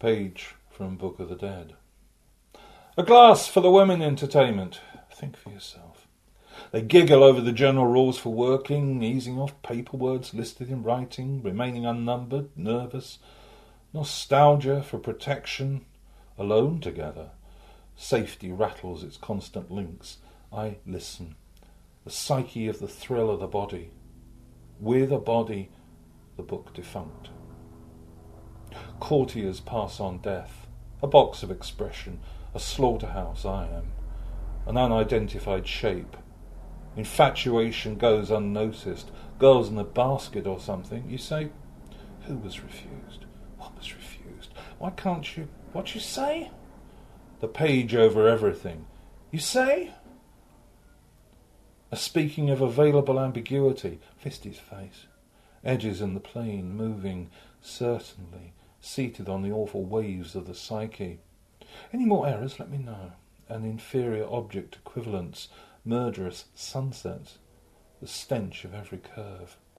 Page from Book of the Dead. A glass for the women entertainment. Think for yourself. They giggle over the general rules for working, easing off paper words listed in writing, remaining unnumbered, nervous, nostalgia for protection, alone together. Safety rattles its constant links. I listen. The psyche of the thrill of the body. With a body, the book defunct. Courtiers pass on death. A box of expression. A slaughterhouse I am. An unidentified shape. Infatuation goes unnoticed. Girls in a basket or something. You say, who was refused? What was refused? Why can't you... What you say? The page over everything. You say? Speaking of available ambiguity. Fist his face. Edges in the plane, moving, certainly, seated on the awful waves of the psyche. Any more errors, let me know. An inferior object equivalence, murderous sunsets, the stench of every curve.